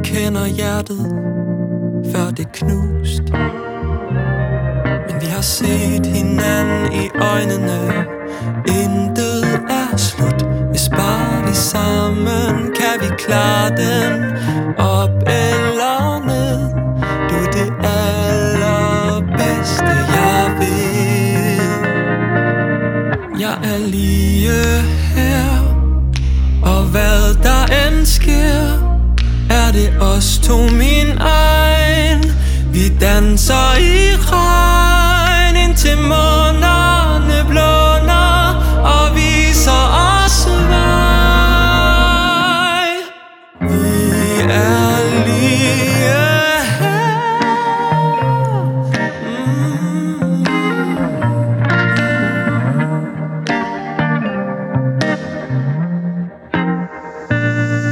kender hjertet, før det knust. Men vi har set hinanden i øjnene. Intet er slut. Hvis bare vi sammen kan vi klare den. Op eller ned. Du er det allerbedste jeg ved. Jeg er lige her, og hvad der end sker, er det os to, min egen. Vi danser i regn indtil morgen.